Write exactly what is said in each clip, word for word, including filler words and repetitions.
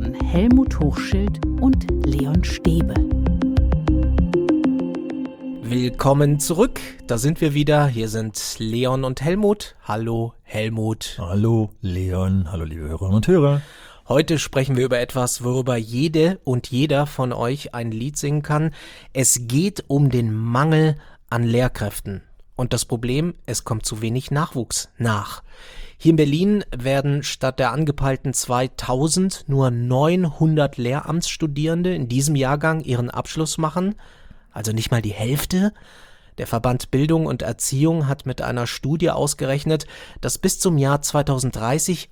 von Helmut Hochschild und Leon Stäbe. Willkommen zurück, da sind wir wieder. Hier sind Leon und Helmut. Hallo Helmut. Hallo Leon, hallo liebe Hörerinnen und Hörer. Heute sprechen wir über etwas, worüber jede und jeder von euch ein Lied singen kann. Es geht um den Mangel an Lehrkräften. Und das Problem, es kommt zu wenig Nachwuchs nach. Hier in Berlin werden statt der angepeilten zweitausend nur neunhundert Lehramtsstudierende in diesem Jahrgang ihren Abschluss machen. Also nicht mal die Hälfte. Der Verband Bildung und Erziehung hat mit einer Studie ausgerechnet, dass bis zum Jahr zweitausenddreißig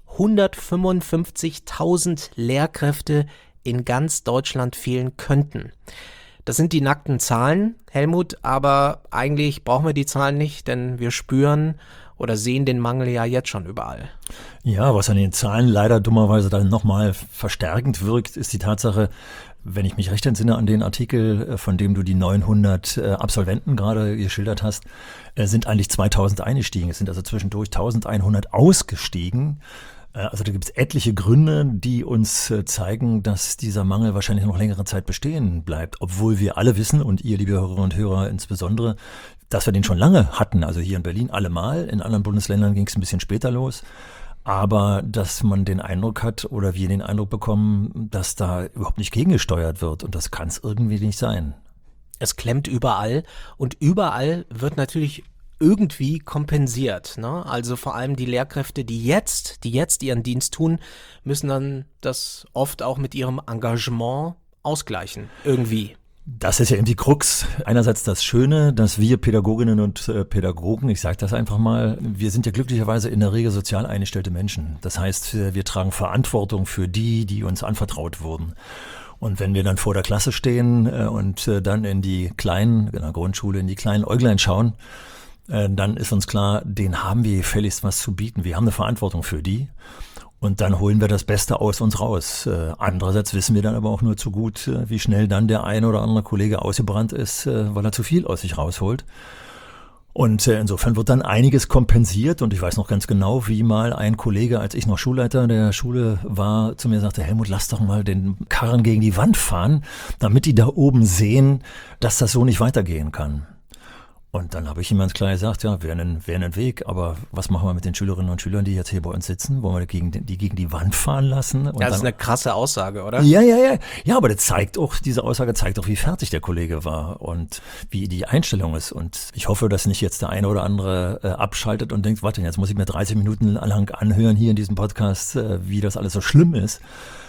hundertfünfundfünfzigtausend Lehrkräfte in ganz Deutschland fehlen könnten. Das sind die nackten Zahlen, Helmut, aber eigentlich brauchen wir die Zahlen nicht, denn wir spüren oder sehen den Mangel ja jetzt schon überall. Ja, was an den Zahlen leider dummerweise dann nochmal verstärkend wirkt, ist die Tatsache, wenn ich mich recht entsinne an den Artikel, von dem du die neunhundert Absolventen gerade geschildert hast, sind eigentlich zweitausend eingestiegen. Es sind also zwischendurch eintausendeinhundert ausgestiegen. Also da gibt es etliche Gründe, die uns zeigen, dass dieser Mangel wahrscheinlich noch längere Zeit bestehen bleibt. Obwohl wir alle wissen, und ihr, liebe Hörerinnen und Hörer insbesondere, dass wir den schon lange hatten. Also hier in Berlin allemal, in anderen Bundesländern ging es ein bisschen später los. Aber dass man den Eindruck hat oder wir den Eindruck bekommen, dass da überhaupt nicht gegengesteuert wird. Und das kann es irgendwie nicht sein. Es klemmt überall und überall wird natürlich irgendwie kompensiert, ne? Also vor allem die Lehrkräfte, die jetzt, die jetzt ihren Dienst tun, müssen dann das oft auch mit ihrem Engagement ausgleichen, irgendwie. Das ist ja eben die Krux. Einerseits das Schöne, dass wir Pädagoginnen und äh, Pädagogen, ich sage das einfach mal, wir sind ja glücklicherweise in der Regel sozial eingestellte Menschen. Das heißt, wir, wir tragen Verantwortung für die, die uns anvertraut wurden. Und wenn wir dann vor der Klasse stehen äh, und äh, dann in die kleinen, in der Grundschule, in die kleinen Äuglein schauen, äh, dann ist uns klar, denen haben wir gefälligst was zu bieten. Wir haben eine Verantwortung für die. Und dann holen wir das Beste aus uns raus. Äh, andererseits wissen wir dann aber auch nur zu gut, äh, wie schnell dann der eine oder andere Kollege ausgebrannt ist, äh, weil er zu viel aus sich rausholt. Und äh, insofern wird dann einiges kompensiert. Und ich weiß noch ganz genau, wie mal ein Kollege, als ich noch Schulleiter der Schule war, zu mir sagte, Helmut, lass doch mal den Karren gegen die Wand fahren, damit die da oben sehen, dass das so nicht weitergehen kann. Und dann habe ich ihm ganz klar gesagt, ja, wäre ein, wäre ein Weg, aber was machen wir mit den Schülerinnen und Schülern, die jetzt hier bei uns sitzen? Wollen wir die gegen, die gegen die Wand fahren lassen? Und das ist dann, eine krasse Aussage, oder? Ja, ja, ja. Ja, aber das zeigt auch, diese Aussage zeigt auch, wie fertig der Kollege war und wie die Einstellung ist. Und ich hoffe, dass nicht jetzt der eine oder andere äh, abschaltet und denkt, warte, jetzt muss ich mir dreißig Minuten lang anhören hier in diesem Podcast, äh, wie das alles so schlimm ist.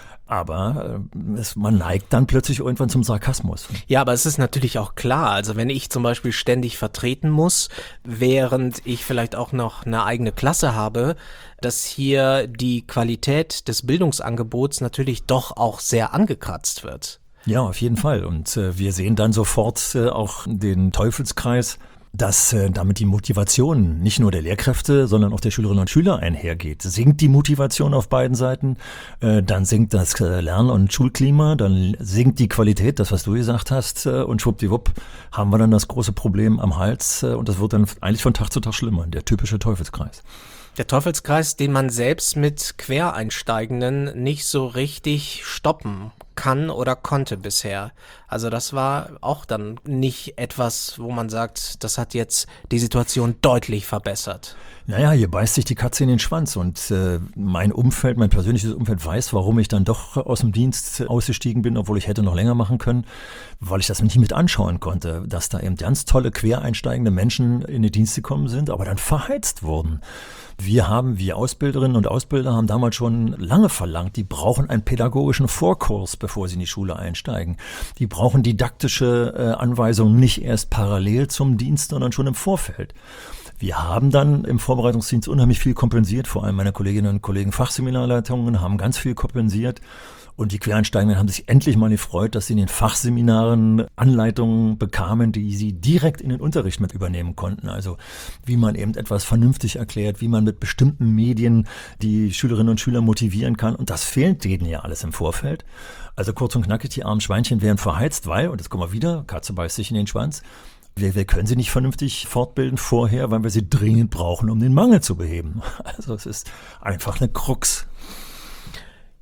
Aber äh, es, man neigt dann plötzlich irgendwann zum Sarkasmus. Ja, aber es ist natürlich auch klar, also wenn ich zum Beispiel ständig vertreten muss, während ich vielleicht auch noch eine eigene Klasse habe, dass hier die Qualität des Bildungsangebots natürlich doch auch sehr angekratzt wird. Ja, auf jeden Fall. Und äh, wir sehen dann sofort äh, auch den Teufelskreis, dass äh, damit die Motivation nicht nur der Lehrkräfte, sondern auch der Schülerinnen und Schüler einhergeht. Sinkt die Motivation auf beiden Seiten, äh, dann sinkt das äh, Lern- und Schulklima, dann sinkt die Qualität, das was du gesagt hast, äh, und schwuppdiwupp haben wir dann das große Problem am Hals äh, und das wird dann eigentlich von Tag zu Tag schlimmer, der typische Teufelskreis. Der Teufelskreis, den man selbst mit Quereinsteigenden nicht so richtig stoppen kann oder konnte bisher. Also das war auch dann nicht etwas, wo man sagt, das hat jetzt die Situation deutlich verbessert. Naja, hier beißt sich die Katze in den Schwanz und äh, mein Umfeld, mein persönliches Umfeld weiß, warum ich dann doch aus dem Dienst ausgestiegen bin, obwohl ich hätte noch länger machen können, weil ich das nicht mit anschauen konnte, dass da eben ganz tolle quereinsteigende Menschen in die Dienste gekommen sind, aber dann verheizt wurden. Wir haben, wir Ausbilderinnen und Ausbilder haben damals schon lange verlangt, die brauchen einen pädagogischen Vorkurs, bevor sie in die Schule einsteigen. Die brauchen didaktische äh, Anweisungen nicht erst parallel zum Dienst, sondern schon im Vorfeld. Wir haben dann im Vorbereitungsdienst unheimlich viel kompensiert, vor allem meine Kolleginnen und Kollegen Fachseminarleitungen haben ganz viel kompensiert. Und die Quereinsteigenden haben sich endlich mal gefreut, dass sie in den Fachseminaren Anleitungen bekamen, die sie direkt in den Unterricht mit übernehmen konnten. Also wie man eben etwas vernünftig erklärt, wie man mit bestimmten Medien die Schülerinnen und Schüler motivieren kann. Und das fehlt denen ja alles im Vorfeld. Also kurz und knackig, die armen Schweinchen werden verheizt, weil, und jetzt kommen wir wieder, Katze beißt sich in den Schwanz, wir, wir können sie nicht vernünftig fortbilden vorher, weil wir sie dringend brauchen, um den Mangel zu beheben. Also es ist einfach eine Krux.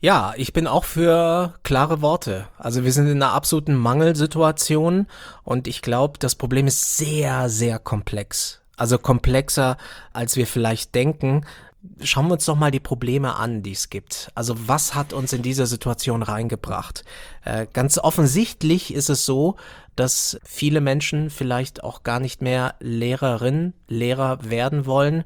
Ja, ich bin auch für klare Worte. Also wir sind in einer absoluten Mangelsituation und ich glaube, das Problem ist sehr, sehr komplex. Also komplexer, als wir vielleicht denken. Schauen wir uns doch mal die Probleme an, die es gibt. Also was hat uns in diese Situation reingebracht? Äh, ganz offensichtlich ist es so, dass viele Menschen vielleicht auch gar nicht mehr Lehrerin, Lehrer werden wollen,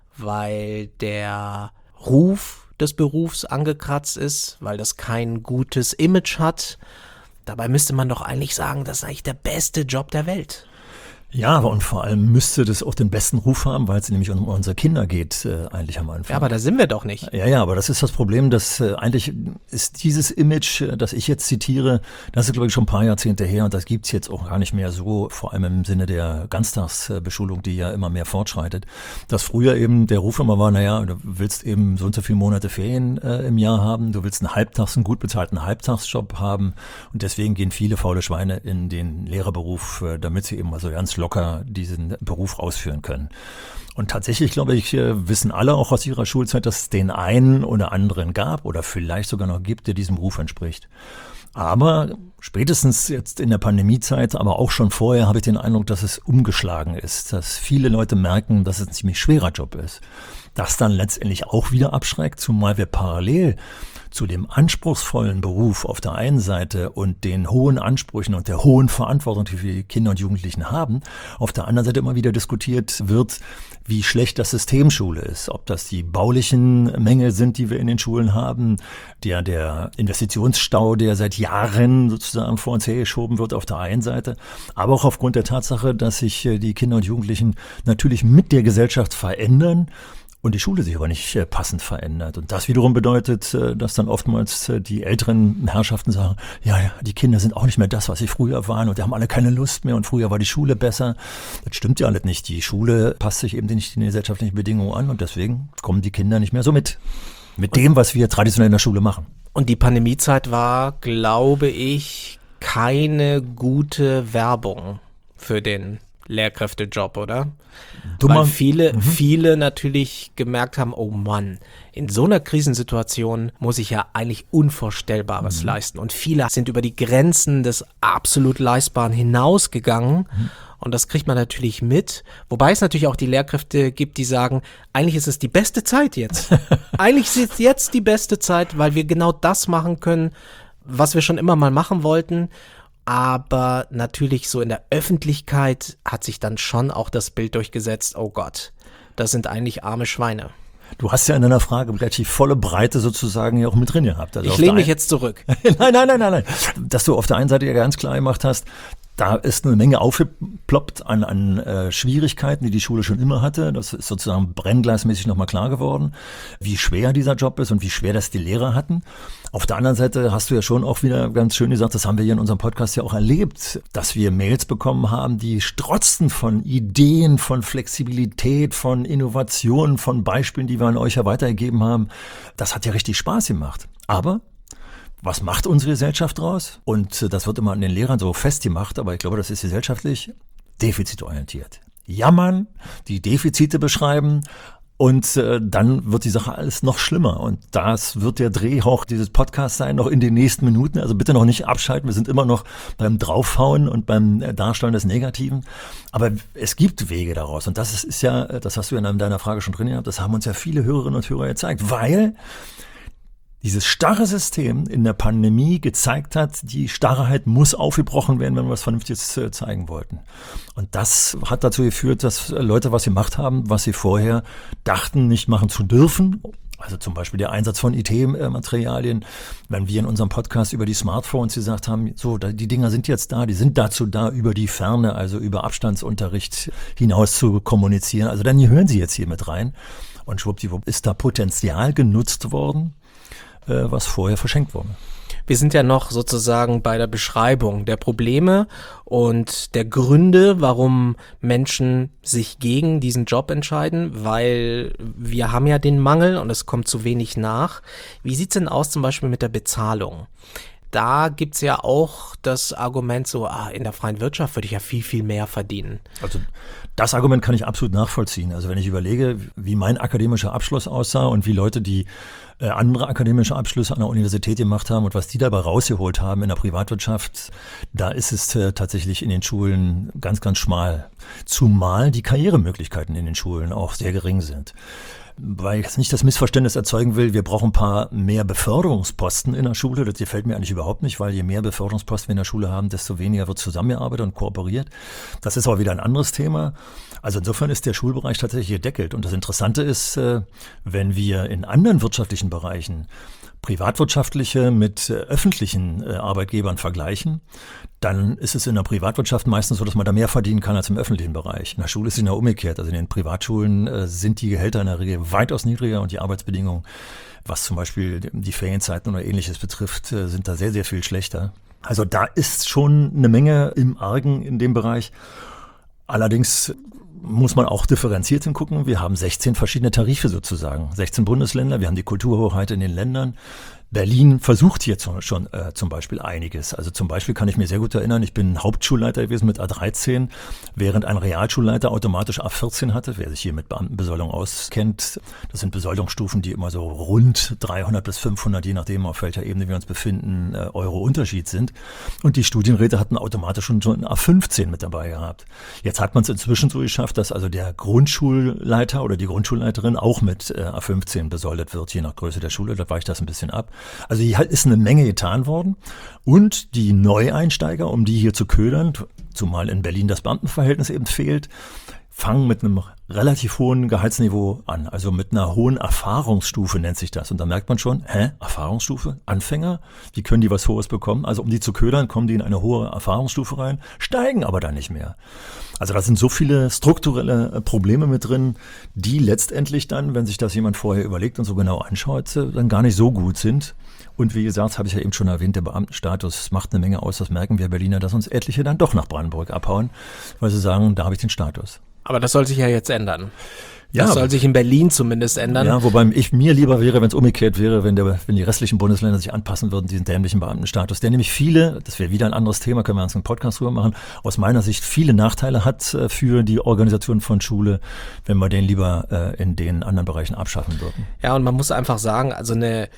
weil der Ruf des Berufs angekratzt ist, weil das kein gutes Image hat. Dabei müsste man doch eigentlich sagen, das ist eigentlich der beste Job der Welt. Ja, aber und vor allem müsste das auch den besten Ruf haben, weil es nämlich um unsere Kinder geht, äh, eigentlich am Anfang. Ja, aber da sind wir doch nicht. Ja, ja, aber das ist das Problem, dass äh, eigentlich ist dieses Image, äh, das ich jetzt zitiere, das ist, glaube ich, schon ein paar Jahrzehnte her und das gibt's jetzt auch gar nicht mehr so, vor allem im Sinne der Ganztagsbeschulung, die ja immer mehr fortschreitet. Dass früher eben der Ruf immer war, naja, du willst eben so und so viele Monate Ferien äh, im Jahr haben, du willst einen Halbtags, einen gut bezahlten Halbtagsjob haben und deswegen gehen viele faule Schweine in den Lehrerberuf, äh, damit sie eben mal so ganz locker diesen Beruf ausführen können. Und tatsächlich, glaube ich, wissen alle auch aus ihrer Schulzeit, dass es den einen oder anderen gab oder vielleicht sogar noch gibt, der diesem Ruf entspricht. Aber spätestens jetzt in der Pandemiezeit, aber auch schon vorher, habe ich den Eindruck, dass es umgeschlagen ist, dass viele Leute merken, dass es ein ziemlich schwerer Job ist. Das dann letztendlich auch wieder abschreckt, zumal wir parallel zu dem anspruchsvollen Beruf auf der einen Seite und den hohen Ansprüchen und der hohen Verantwortung, die wir Kinder und Jugendlichen haben, auf der anderen Seite immer wieder diskutiert wird, wie schlecht das System Schule ist. Ob das die baulichen Mängel sind, die wir in den Schulen haben, der, der Investitionsstau, der seit Jahren sozusagen vor uns hergeschoben wird auf der einen Seite, aber auch aufgrund der Tatsache, dass sich die Kinder und Jugendlichen natürlich mit der Gesellschaft verändern, und die Schule sich aber nicht äh, passend verändert. Und das wiederum bedeutet, äh, dass dann oftmals äh, die älteren Herrschaften sagen, ja, ja, die Kinder sind auch nicht mehr das, was sie früher waren und die haben alle keine Lust mehr und früher war die Schule besser. Das stimmt ja alles nicht. Die Schule passt sich eben nicht den gesellschaftlichen Bedingungen an und deswegen kommen die Kinder nicht mehr so mit. Mit dem, was wir traditionell in der Schule machen. Und die Pandemiezeit war, glaube ich, keine gute Werbung für den Lehrkräftejob, oder? Dummer. Weil viele, mhm. viele natürlich gemerkt haben, oh Mann, in so einer Krisensituation muss ich ja eigentlich Unvorstellbares mhm. leisten. Und viele sind über die Grenzen des absolut Leistbaren hinausgegangen. Mhm. Und das kriegt man natürlich mit. Wobei es natürlich auch die Lehrkräfte gibt, die sagen, eigentlich ist es die beste Zeit jetzt. Eigentlich ist es jetzt die beste Zeit, weil wir genau das machen können, was wir schon immer mal machen wollten. Aber natürlich so in der Öffentlichkeit hat sich dann schon auch das Bild durchgesetzt, oh Gott, das sind eigentlich arme Schweine. Du hast ja in deiner Frage relativ volle Breite sozusagen ja auch mit drin gehabt. Also ich lehne mich jetzt zurück. nein, nein, nein, nein, nein. Dass du auf der einen Seite ja ganz klar gemacht hast, da ist eine Menge aufgeploppt an, an äh, Schwierigkeiten, die die Schule schon immer hatte. Das ist sozusagen brennglasmäßig nochmal klar geworden, wie schwer dieser Job ist und wie schwer das die Lehrer hatten. Auf der anderen Seite hast du ja schon auch wieder ganz schön gesagt, das haben wir hier in unserem Podcast ja auch erlebt, dass wir Mails bekommen haben, die strotzten von Ideen, von Flexibilität, von Innovationen, von Beispielen, die wir an euch ja weitergegeben haben. Das hat ja richtig Spaß gemacht. Aber was macht unsere Gesellschaft draus? Und das wird immer an den Lehrern so festgemacht, aber ich glaube, das ist gesellschaftlich defizitorientiert. Jammern, die Defizite beschreiben und äh, dann wird die Sache alles noch schlimmer. Und das wird der Drehhauch dieses Podcasts sein, noch in den nächsten Minuten. Also bitte noch nicht abschalten, wir sind immer noch beim Draufhauen und beim Darstellen des Negativen. Aber es gibt Wege daraus. Und das ist, ist ja, das hast du ja in deiner Frage schon drin gehabt, das haben uns ja viele Hörerinnen und Hörer gezeigt, weil dieses starre System in der Pandemie gezeigt hat, die Starrheit muss aufgebrochen werden, wenn wir was Vernünftiges zeigen wollten. Und das hat dazu geführt, dass Leute was gemacht haben, was sie vorher dachten, nicht machen zu dürfen. Also zum Beispiel der Einsatz von I T-Materialien. Wenn wir in unserem Podcast über die Smartphones gesagt haben, so, die Dinger sind jetzt da, die sind dazu da, über die Ferne, also über Abstandsunterricht hinaus zu kommunizieren. Also dann hören sie jetzt hier mit rein. Und schwuppdiwupp ist da Potenzial genutzt worden, was vorher verschenkt wurde. Wir sind ja noch sozusagen bei der Beschreibung der Probleme und der Gründe, warum Menschen sich gegen diesen Job entscheiden, weil wir haben ja den Mangel und es kommt zu wenig nach. Wie sieht's denn aus zum Beispiel mit der Bezahlung? Da gibt's ja auch das Argument so, ah, in der freien Wirtschaft würde ich ja viel, viel mehr verdienen. Also das Argument kann ich absolut nachvollziehen. Also wenn ich überlege, wie mein akademischer Abschluss aussah und wie Leute, die äh, andere akademische Abschlüsse an der Universität gemacht haben und was die dabei rausgeholt haben in der Privatwirtschaft, da ist es äh, tatsächlich in den Schulen ganz, ganz schmal. Zumal die Karrieremöglichkeiten in den Schulen auch sehr gering sind. Weil ich jetzt nicht das Missverständnis erzeugen will, wir brauchen ein paar mehr Beförderungsposten in der Schule. Das gefällt mir eigentlich überhaupt nicht, weil je mehr Beförderungsposten wir in der Schule haben, desto weniger wird zusammengearbeitet und kooperiert. Das ist aber wieder ein anderes Thema. Also insofern ist der Schulbereich tatsächlich gedeckelt. Und das Interessante ist, wenn wir in anderen wirtschaftlichen Bereichen privatwirtschaftliche mit öffentlichen Arbeitgebern vergleichen, dann ist es in der Privatwirtschaft meistens so, dass man da mehr verdienen kann als im öffentlichen Bereich. In der Schule ist es genau umgekehrt. Also in den Privatschulen sind die Gehälter in der Regel weitaus niedriger und die Arbeitsbedingungen, was zum Beispiel die Ferienzeiten oder Ähnliches betrifft, sind da sehr, sehr viel schlechter. Also da ist schon eine Menge im Argen in dem Bereich. Allerdings muss man auch differenziert hingucken. Wir haben sechzehn verschiedene Tarife sozusagen, sechzehn Bundesländer, wir haben die Kulturhoheit in den Ländern. Berlin versucht hier zu, schon äh, zum Beispiel einiges. Also zum Beispiel kann ich mir sehr gut erinnern, ich bin Hauptschulleiter gewesen mit A dreizehn, während ein Realschulleiter automatisch A vierzehn hatte. Wer sich hier mit Beamtenbesoldung auskennt, das sind Besoldungsstufen, die immer so rund dreihundert bis fünfhundert, je nachdem auf welcher Ebene wir uns befinden, äh, Euro Unterschied sind. Und die Studienräte hatten automatisch schon, schon A fünfzehn mit dabei gehabt. Jetzt hat man es inzwischen so geschafft, dass also der Grundschulleiter oder die Grundschulleiterin auch mit äh, A fünfzehn besoldet wird, je nach Größe der Schule. Da weicht das ein bisschen ab. Also hier ist eine Menge getan worden und die Neueinsteiger, um die hier zu ködern, zumal in Berlin das Beamtenverhältnis eben fehlt, fangen mit einem relativ hohen Gehaltsniveau an, also mit einer hohen Erfahrungsstufe nennt sich das. Und da merkt man schon, hä, Erfahrungsstufe? Anfänger? Wie können die was Hohes bekommen? Also um die zu ködern, kommen die in eine hohe Erfahrungsstufe rein, steigen aber dann nicht mehr. Also da sind so viele strukturelle Probleme mit drin, die letztendlich dann, wenn sich das jemand vorher überlegt und so genau anschaut, dann gar nicht so gut sind. Und wie gesagt, habe ich ja eben schon erwähnt, der Beamtenstatus macht eine Menge aus. Das merken wir Berliner, dass uns etliche dann doch nach Brandenburg abhauen, weil sie sagen, da habe ich den Status. Aber das soll sich ja jetzt ändern. Ja, das soll sich in Berlin zumindest ändern. Ja, wobei ich mir lieber wäre, wenn es umgekehrt wäre, wenn, der, wenn die restlichen Bundesländer sich anpassen würden, diesen dämlichen Beamtenstatus, der nämlich viele, das wäre wieder ein anderes Thema, können wir uns einen Podcast drüber machen, aus meiner Sicht viele Nachteile hat für die Organisation von Schule, wenn wir den lieber äh, in den anderen Bereichen abschaffen würden. Ja, und man muss einfach sagen, also eine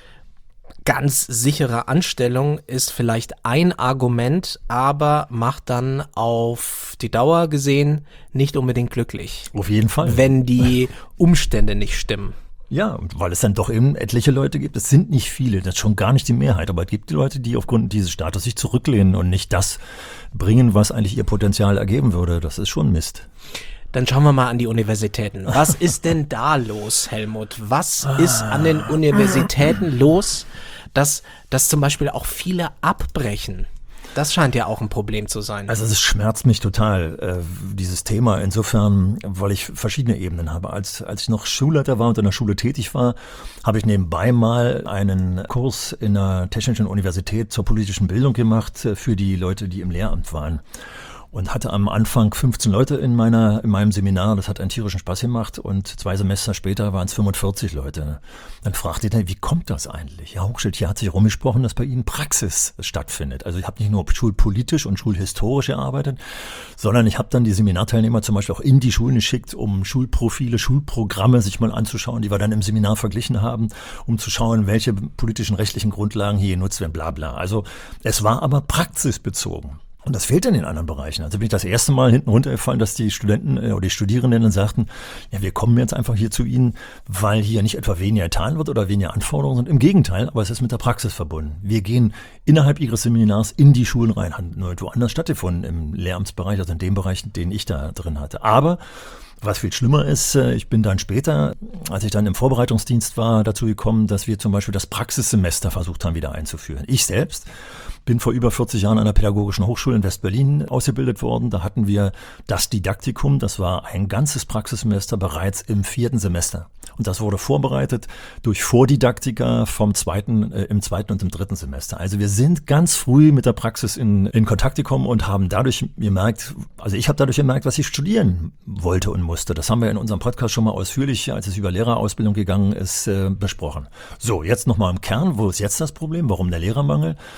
ganz sichere Anstellung ist vielleicht ein Argument, aber macht dann auf die Dauer gesehen nicht unbedingt glücklich. Auf jeden Fall. Wenn die Umstände nicht stimmen. Ja, und weil es dann doch eben etliche Leute gibt, es sind nicht viele, das ist schon gar nicht die Mehrheit, aber es gibt die Leute, die aufgrund dieses Status sich zurücklehnen und nicht das bringen, was eigentlich ihr Potenzial ergeben würde. Das ist schon Mist. Dann schauen wir mal an die Universitäten. Was ist denn da los, Helmut? Was ist an den Universitäten los, dass, dass zum Beispiel auch viele abbrechen? Das scheint ja auch ein Problem zu sein. Also es schmerzt mich total, äh, dieses Thema, insofern, weil ich verschiedene Ebenen habe. Als, als ich noch Schulleiter war und in der Schule tätig war, habe ich nebenbei mal einen Kurs in der Technischen Universität zur politischen Bildung gemacht äh, für die Leute, die im Lehramt waren. Und hatte am Anfang fünfzehn Leute in meiner in meinem Seminar. Das hat einen tierischen Spaß gemacht. Und zwei Semester später waren es fünfundvierzig Leute. Dann fragte ich dann, wie kommt das eigentlich? Ja, Hochschild, hier hat sich rumgesprochen, dass bei Ihnen Praxis stattfindet. Also ich habe nicht nur schulpolitisch und schulhistorisch gearbeitet, sondern ich habe dann die Seminarteilnehmer zum Beispiel auch in die Schulen geschickt, um Schulprofile, Schulprogramme sich mal anzuschauen, die wir dann im Seminar verglichen haben, um zu schauen, welche politischen, rechtlichen Grundlagen hier genutzt werden, bla bla. Also es war aber praxisbezogen. Und das fehlt in den anderen Bereichen. Also bin ich das erste Mal hinten runtergefallen, dass die Studenten oder die Studierenden dann sagten, ja, wir kommen jetzt einfach hier zu Ihnen, weil hier nicht etwa weniger getan wird oder weniger Anforderungen sind. Im Gegenteil, aber es ist mit der Praxis verbunden. Wir gehen innerhalb Ihres Seminars in die Schulen rein, hat nur woanders stattgefunden im Lehramtsbereich, also in dem Bereich, den ich da drin hatte. Aber was viel schlimmer ist, ich bin dann später, als ich dann im Vorbereitungsdienst war, dazu gekommen, dass wir zum Beispiel das Praxissemester versucht haben, wieder einzuführen. Ich selbst bin vor über vierzig Jahren an der Pädagogischen Hochschule in West-Berlin ausgebildet worden. Da hatten wir das Didaktikum, das war ein ganzes Praxissemester bereits im vierten Semester. Und das wurde vorbereitet durch Vordidaktiker vom zweiten, äh, im zweiten und im dritten Semester. Also wir sind ganz früh mit der Praxis in, in Kontakt gekommen und haben dadurch gemerkt, also ich habe dadurch gemerkt, was ich studieren wollte und musste. Das haben wir in unserem Podcast schon mal ausführlich, als es über Lehrerausbildung gegangen ist, äh, besprochen. So, jetzt nochmal im Kern, wo ist jetzt das Problem? Warum der Lehrermangel?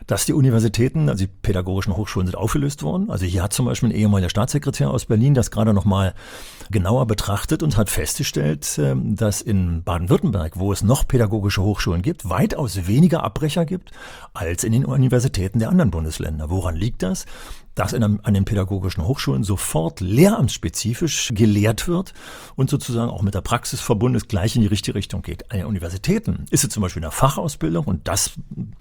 dass die Universitäten, also die pädagogischen Hochschulen sind aufgelöst worden. Also hier hat zum Beispiel ein ehemaliger Staatssekretär aus Berlin das gerade nochmal genauer betrachtet und hat festgestellt, dass in Baden-Württemberg, wo es noch pädagogische Hochschulen gibt, weitaus weniger Abbrecher gibt als in den Universitäten der anderen Bundesländer. Woran liegt das? Dass in, an den pädagogischen Hochschulen sofort lehramtsspezifisch gelehrt wird und sozusagen auch mit der Praxis verbunden ist, gleich in die richtige Richtung geht. An den Universitäten ist es zum Beispiel in der Fachausbildung, und das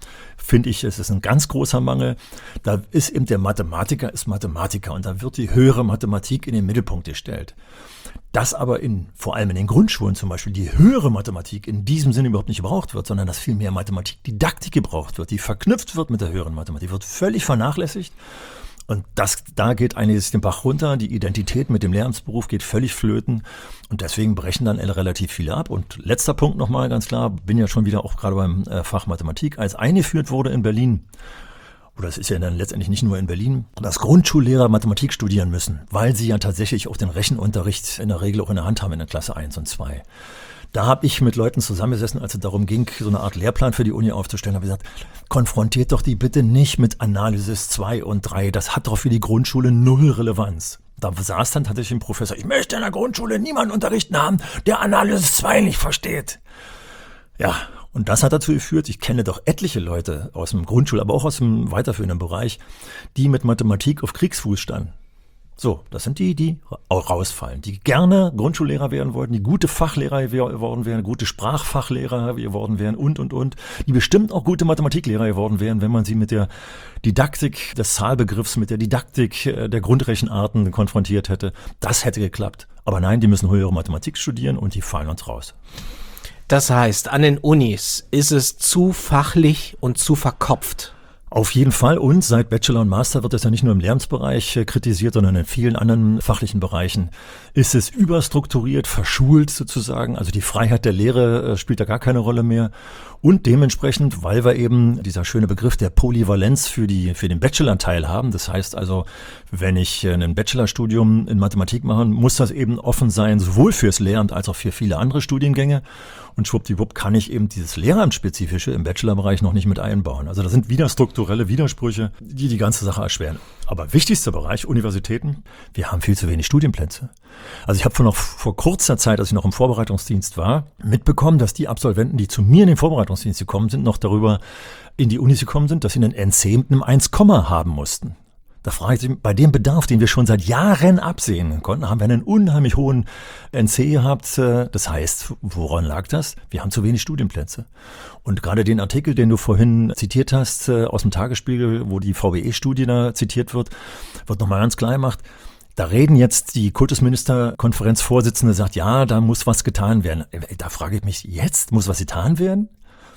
finde ich, es ist ein ganz großer Mangel, da ist eben der Mathematiker ist Mathematiker und da wird die höhere Mathematik in den Mittelpunkt gestellt. Dass aber in, vor allem in den Grundschulen zum Beispiel, die höhere Mathematik in diesem Sinne überhaupt nicht gebraucht wird, sondern dass viel mehr Mathematikdidaktik gebraucht wird, die verknüpft wird mit der höheren Mathematik, wird völlig vernachlässigt. Und das, da geht einiges den Bach runter, die Identität mit dem Lehramtsberuf geht völlig flöten und deswegen brechen dann relativ viele ab. Und letzter Punkt nochmal ganz klar, bin ja schon wieder auch gerade beim äh, Fach Mathematik, als eingeführt wurde in Berlin, oder es ist ja dann letztendlich nicht nur in Berlin, dass Grundschullehrer Mathematik studieren müssen, weil sie ja tatsächlich auch den Rechenunterricht in der Regel auch in der Hand haben in der Klasse eins und zwei. Da habe ich mit Leuten zusammengesessen, als es darum ging, so eine Art Lehrplan für die Uni aufzustellen, habe gesagt, konfrontiert doch die bitte nicht mit Analysis zwei und drei, das hat doch für die Grundschule null Relevanz. Da saß dann tatsächlich ein Professor, ich möchte in der Grundschule niemanden unterrichten haben, der Analysis zwei nicht versteht. Ja, und das hat dazu geführt, ich kenne doch etliche Leute aus dem Grundschul-, aber auch aus dem weiterführenden Bereich, die mit Mathematik auf Kriegsfuß standen. So, das sind die, die auch rausfallen, die gerne Grundschullehrer werden wollten, die gute Fachlehrer geworden wären, gute Sprachfachlehrer geworden wären und, und, und, die bestimmt auch gute Mathematiklehrer geworden wären, wenn man sie mit der Didaktik des Zahlbegriffs, mit der Didaktik der Grundrechenarten konfrontiert hätte. Das hätte geklappt. Aber nein, die müssen höhere Mathematik studieren und die fallen uns raus. Das heißt, an den Unis ist es zu fachlich und zu verkopft. Auf jeden Fall, und seit Bachelor und Master wird es ja nicht nur im Lehramtsbereich äh, kritisiert, sondern in vielen anderen fachlichen Bereichen ist es überstrukturiert, verschult sozusagen. Also die Freiheit der Lehre äh, spielt da gar keine Rolle mehr. Und dementsprechend, weil wir eben dieser schöne Begriff der Polyvalenz für die für den Bachelor-Teil haben, das heißt also, wenn ich äh, ein Bachelorstudium in Mathematik mache, muss das eben offen sein, sowohl fürs Lehramt als auch für viele andere Studiengänge. Und schwuppdiwupp kann ich eben dieses Lehramtsspezifische im Bachelorbereich noch nicht mit einbauen. Also das sind wieder strukturelle Widersprüche, die die ganze Sache erschweren. Aber wichtigster Bereich, Universitäten, wir haben viel zu wenig Studienplätze. Also ich habe vor noch vor kurzer Zeit, als ich noch im Vorbereitungsdienst war, mitbekommen, dass die Absolventen, die zu mir in den Vorbereitungsdienst gekommen sind, noch darüber in die Unis gekommen sind, dass sie einen N C mit einem eins, haben mussten. Da frage ich mich, bei dem Bedarf, den wir schon seit Jahren absehen konnten, haben wir einen unheimlich hohen N C gehabt. Das heißt, woran lag das? Wir haben zu wenig Studienplätze. Und gerade den Artikel, den du vorhin zitiert hast, aus dem Tagesspiegel, wo die V W E-Studie da zitiert wird, wird nochmal ganz klar gemacht. Da reden jetzt die Kultusministerkonferenzvorsitzende, sagt, ja, da muss was getan werden. Da frage ich mich, jetzt muss was getan werden?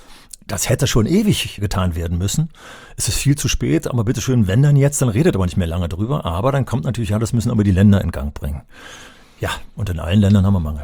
Das hätte schon ewig getan werden müssen. Es ist viel zu spät, aber bitteschön, wenn dann jetzt, dann redet aber nicht mehr lange drüber. Aber dann kommt natürlich, ja, das müssen aber die Länder in Gang bringen. Ja, und in allen Ländern haben wir Mangel.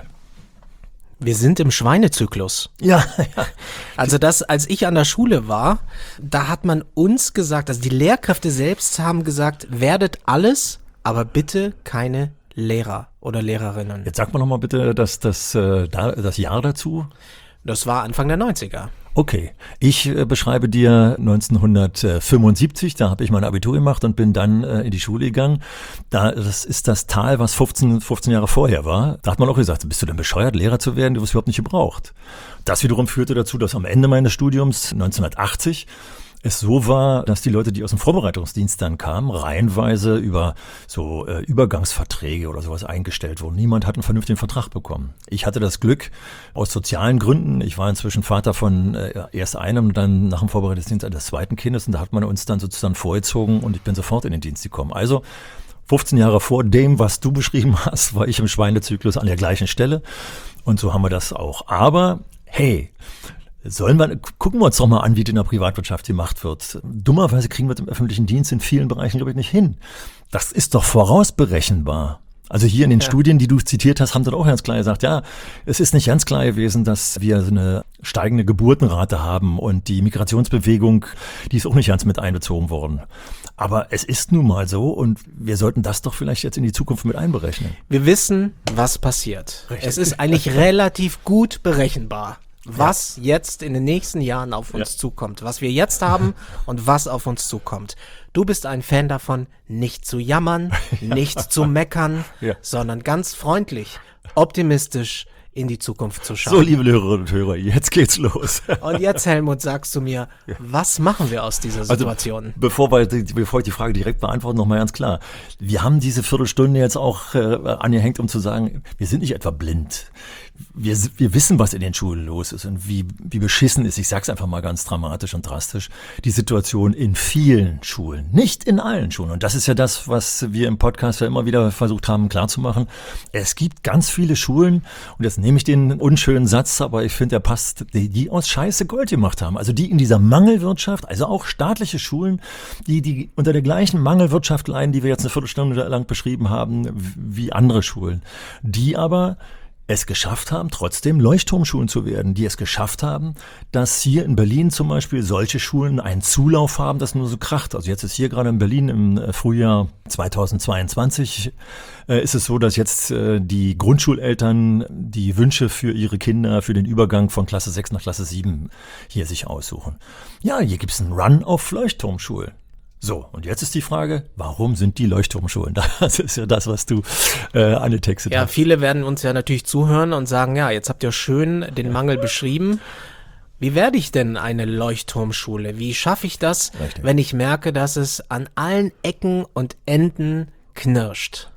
Wir sind im Schweinezyklus. Ja, ja. Also das, als ich an der Schule war, da hat man uns gesagt, also die Lehrkräfte selbst haben gesagt, werdet alles, aber bitte keine Lehrer oder Lehrerinnen. Jetzt sag mal nochmal bitte das, das, das, das Jahr dazu. Das war Anfang der neunziger. Okay, ich äh, beschreibe dir neunzehnhundertfünfundsiebzig, da habe ich mein Abitur gemacht und bin dann äh, in die Schule gegangen. Da, das ist das Tal, was fünfzehn, fünfzehn Jahre vorher war. Da hat man auch gesagt, bist du denn bescheuert, Lehrer zu werden? Du wirst überhaupt nicht gebraucht. Das wiederum führte dazu, dass am Ende meines Studiums neunzehnhundertachtzig es so war, dass die Leute, die aus dem Vorbereitungsdienst dann kamen, reihenweise über so äh, Übergangsverträge oder sowas eingestellt wurden. Niemand hat einen vernünftigen Vertrag bekommen. Ich hatte das Glück, aus sozialen Gründen, ich war inzwischen Vater von äh, erst einem, dann nach dem Vorbereitungsdienst eines zweiten Kindes und da hat man uns dann sozusagen vorgezogen und ich bin sofort in den Dienst gekommen. Also fünfzehn Jahre vor dem, was du beschrieben hast, war ich im Schweinezyklus an der gleichen Stelle und so haben wir das auch. Aber hey, Sollen wir, gucken wir uns doch mal an, wie das in der Privatwirtschaft gemacht wird. Dummerweise kriegen wir das im öffentlichen Dienst in vielen Bereichen, glaube ich, nicht hin. Das ist doch vorausberechenbar. Also hier in den ja. Studien, die du zitiert hast, haben dann auch ganz klar gesagt, ja, es ist nicht ganz klar gewesen, dass wir so eine steigende Geburtenrate haben und die Migrationsbewegung, die ist auch nicht ganz mit einbezogen worden. Aber es ist nun mal so und wir sollten das doch vielleicht jetzt in die Zukunft mit einberechnen. Wir wissen, was passiert. Richtig. Es ist eigentlich relativ gut berechenbar. was ja. jetzt in den nächsten Jahren auf uns ja. zukommt, was wir jetzt haben und was auf uns zukommt. Du bist ein Fan davon, nicht zu jammern, ja. nicht zu meckern, ja. sondern ganz freundlich, optimistisch in die Zukunft zu schauen. So, liebe Hörerinnen und Hörer, jetzt geht's los. Und jetzt, Helmut, sagst du mir, was machen wir aus dieser Situation? Also, bevor, wir, bevor ich die Frage direkt beantworte, nochmal ganz klar. Wir haben diese Viertelstunde jetzt auch äh, angehängt, um zu sagen, wir sind nicht etwa blind. Wir, wir wissen, was in den Schulen los ist und wie, wie beschissen ist, ich sag's einfach mal ganz dramatisch und drastisch, die Situation in vielen Schulen, nicht in allen Schulen. Und das ist ja das, was wir im Podcast ja immer wieder versucht haben klarzumachen. Es gibt ganz viele Schulen, und jetzt nehme ich den unschönen Satz, aber ich finde, der passt, die, die aus Scheiße Gold gemacht haben. Also die in dieser Mangelwirtschaft, also auch staatliche Schulen, die, die unter der gleichen Mangelwirtschaft leiden, die wir jetzt eine Viertelstunde lang beschrieben haben, wie andere Schulen, die aber es geschafft haben, trotzdem Leuchtturmschulen zu werden, die es geschafft haben, dass hier in Berlin zum Beispiel solche Schulen einen Zulauf haben, das nur so kracht. Also jetzt ist hier gerade in Berlin im Frühjahr zweitausendzweiundzwanzig äh, ist es so, dass jetzt äh, die Grundschuleltern die Wünsche für ihre Kinder für den Übergang von Klasse sechs nach Klasse sieben hier sich aussuchen. Ja, hier gibt's einen Run auf Leuchtturmschulen. So, und jetzt ist die Frage, warum sind die Leuchtturmschulen? Das ist ja das, was du äh, angetextet ja, hast. Ja, viele werden uns ja natürlich zuhören und sagen, ja, jetzt habt ihr schön den Mangel beschrieben. Wie werde ich denn eine Leuchtturmschule? Wie schaffe ich das, Richtig. wenn ich merke, dass es an allen Ecken und Enden knirscht?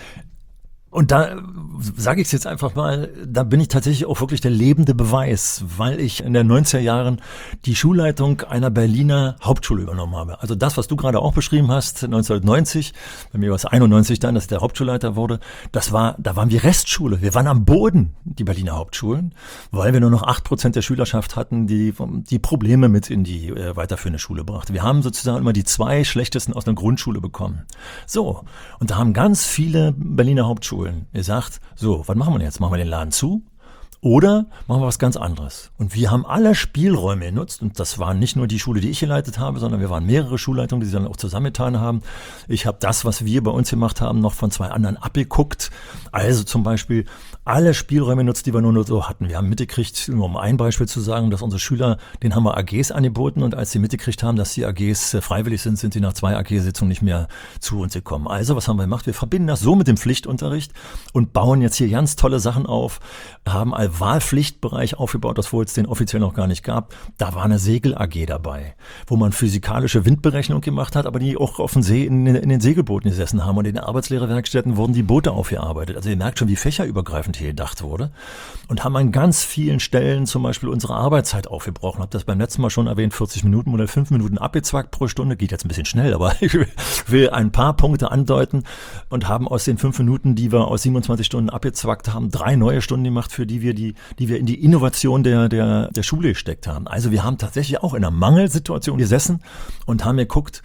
Und da sage ich es jetzt einfach mal, da bin ich tatsächlich auch wirklich der lebende Beweis, weil ich in den neunziger Jahren die Schulleitung einer Berliner Hauptschule übernommen habe. Also das, was du gerade auch beschrieben hast, neunzehnhundertneunzig, bei mir war es einundneunzig dann, dass ich der Hauptschulleiter wurde, das war, da waren wir Restschule. Wir waren am Boden, die Berliner Hauptschulen, weil wir nur noch acht Prozent der Schülerschaft hatten, die die Probleme mit in die äh, weiterführende Schule brachte. Wir haben sozusagen immer die zwei schlechtesten aus einer Grundschule bekommen. So, und da haben ganz viele Berliner Hauptschulen Ihr sagt, so, was machen wir jetzt? Machen wir den Laden zu oder machen wir was ganz anderes? Und wir haben alle Spielräume genutzt und das war nicht nur die Schule, die ich geleitet habe, sondern wir waren mehrere Schulleitungen, die sich dann auch zusammengetan haben. Ich habe das, was wir bei uns gemacht haben, noch von zwei anderen abgeguckt. Also zum Beispiel alle Spielräume nutzt, die wir nur so hatten. Wir haben mitgekriegt, nur um ein Beispiel zu sagen, dass unsere Schüler, denen haben wir A Gs angeboten und als sie mitgekriegt haben, dass die A Gs freiwillig sind, sind sie nach zwei A G-Sitzungen nicht mehr zu uns gekommen. Also was haben wir gemacht? Wir verbinden das so mit dem Pflichtunterricht und bauen jetzt hier ganz tolle Sachen auf, haben einen Wahlpflichtbereich aufgebaut, das wo es den offiziell noch gar nicht gab. Da war eine Segel-A G dabei, wo man physikalische Windberechnung gemacht hat, aber die auch auf dem See in, in den Segelbooten gesessen haben und in den Arbeitslehrerwerkstätten wurden die Boote aufgearbeitet. Also ihr merkt schon, wie fächerübergreifend hier gedacht wurde und haben an ganz vielen Stellen zum Beispiel unsere Arbeitszeit aufgebrochen. Habe das beim letzten Mal schon erwähnt, vierzig Minuten oder fünf Minuten abgezwackt pro Stunde. Geht jetzt ein bisschen schnell, aber ich will ein paar Punkte andeuten und haben aus den fünf Minuten, die wir aus siebenundzwanzig Stunden abgezwackt haben, drei neue Stunden gemacht, für die wir die, die wir in die Innovation der, der, der Schule gesteckt haben. Also wir haben tatsächlich auch in einer Mangelsituation gesessen und haben geguckt,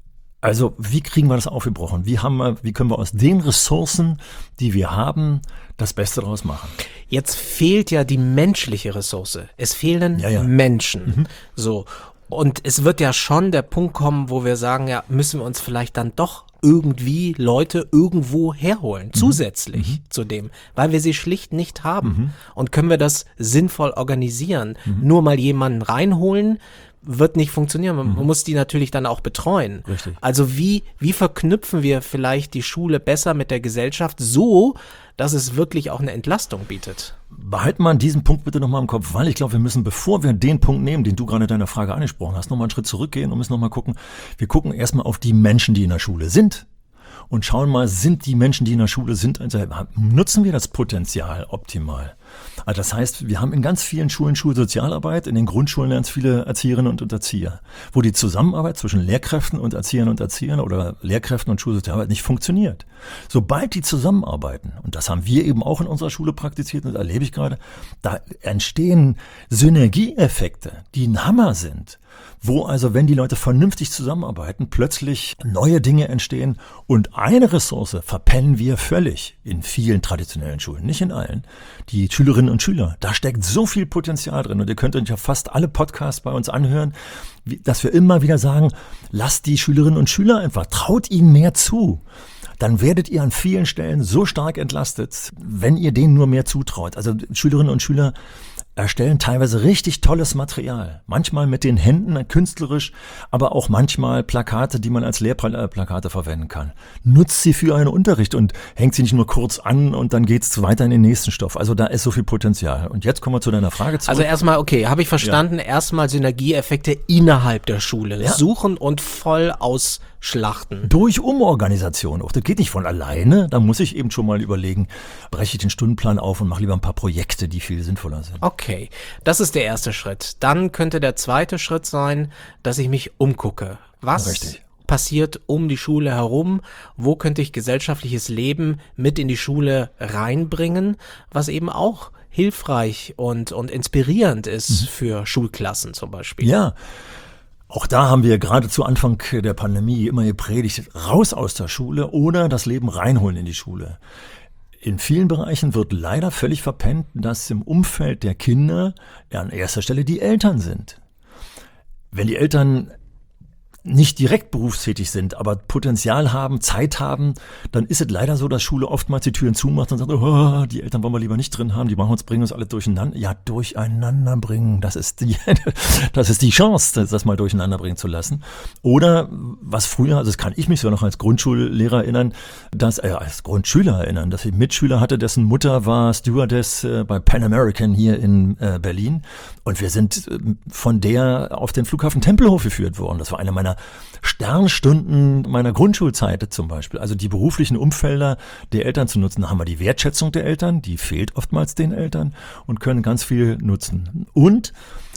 also wie kriegen wir das aufgebrochen? Wie haben wir, wie können wir aus den Ressourcen, die wir haben, das Beste daraus machen? Jetzt fehlt ja die menschliche Ressource. Es fehlen ja, ja. Menschen. Mhm. So. Und es wird ja schon der Punkt kommen, wo wir sagen, ja, müssen wir uns vielleicht dann doch irgendwie Leute irgendwo herholen, mhm. zusätzlich mhm. zu dem, weil wir sie schlicht nicht haben. Mhm. Und können wir das sinnvoll organisieren? Mhm. Nur mal jemanden reinholen, wird nicht funktionieren. Man mhm. muss die natürlich dann auch betreuen. Richtig. Also wie, wie verknüpfen wir vielleicht die Schule besser mit der Gesellschaft so, dass es wirklich auch eine Entlastung bietet? Behalten wir diesen Punkt bitte nochmal im Kopf, weil ich glaube, wir müssen, bevor wir den Punkt nehmen, den du gerade in deiner Frage angesprochen hast, nochmal einen Schritt zurückgehen und müssen nochmal gucken. Wir gucken erstmal auf die Menschen, die in der Schule sind. Und schauen mal, sind die Menschen, die in der Schule sind, also nutzen wir das Potenzial optimal? Also das heißt, wir haben in ganz vielen Schulen Schulsozialarbeit, in den Grundschulen lernen viele Erzieherinnen und Erzieher, wo die Zusammenarbeit zwischen Lehrkräften und Erziehern und Erziehern oder Lehrkräften und Schulsozialarbeit nicht funktioniert. Sobald die zusammenarbeiten, und das haben wir eben auch in unserer Schule praktiziert und erlebe ich gerade, da entstehen Synergieeffekte, die ein Hammer sind. Wo also, wenn die Leute vernünftig zusammenarbeiten, plötzlich neue Dinge entstehen und eine Ressource verpennen wir völlig in vielen traditionellen Schulen, nicht in allen, die Schülerinnen und Schüler. Da steckt so viel Potenzial drin und ihr könnt euch ja fast alle Podcasts bei uns anhören, dass wir immer wieder sagen, lasst die Schülerinnen und Schüler einfach, traut ihnen mehr zu. Dann werdet ihr an vielen Stellen so stark entlastet, wenn ihr denen nur mehr zutraut. Also Schülerinnen und Schüler erstellen teilweise richtig tolles Material. Manchmal mit den Händen künstlerisch, aber auch manchmal Plakate, die man als Lehrplakate verwenden kann. Nutzt sie für einen Unterricht und hängt sie nicht nur kurz an und dann geht's weiter in den nächsten Stoff. Also da ist so viel Potenzial. Und jetzt kommen wir zu deiner Frage zurück. Also erstmal, okay, habe ich verstanden, ja. Erstmal Synergieeffekte innerhalb der Schule ja. suchen und voll ausschlachten. Durch Umorganisation auch. Das geht nicht von alleine. Da muss ich eben schon mal überlegen, breche ich den Stundenplan auf und mache lieber ein paar Projekte, die viel sinnvoller sind. Okay. Okay, das ist der erste Schritt. Dann könnte der zweite Schritt sein, dass ich mich umgucke. Was Richtig. passiert um die Schule herum? Wo könnte ich gesellschaftliches Leben mit in die Schule reinbringen, was eben auch hilfreich und, und inspirierend ist mhm. für Schulklassen zum Beispiel? Ja. Auch da haben wir gerade zu Anfang der Pandemie immer gepredigt, raus aus der Schule oder das Leben reinholen in die Schule. In vielen Bereichen wird leider völlig verpennt, dass im Umfeld der Kinder an erster Stelle die Eltern sind. Wenn die Eltern nicht direkt berufstätig sind, aber Potenzial haben, Zeit haben, dann ist es leider so, dass Schule oftmals die Türen zumacht und sagt, oh, die Eltern wollen wir lieber nicht drin haben, die machen uns, bringen uns alle durcheinander. Ja, durcheinander bringen, das ist die, das ist die Chance, das mal durcheinander bringen zu lassen. Oder was früher, also das kann ich mich sogar noch als Grundschullehrer erinnern, dass, äh, als Grundschüler erinnern, dass ich einen Mitschüler hatte, dessen Mutter war Stewardess äh, bei Pan American hier in äh, Berlin und wir sind äh, von der auf den Flughafen Tempelhof geführt worden. Das war eine meiner Sternstunden meiner Grundschulzeit zum Beispiel. Also die beruflichen Umfelder der Eltern zu nutzen. Da haben wir die Wertschätzung der Eltern, die fehlt oftmals den Eltern und können ganz viel nutzen. Und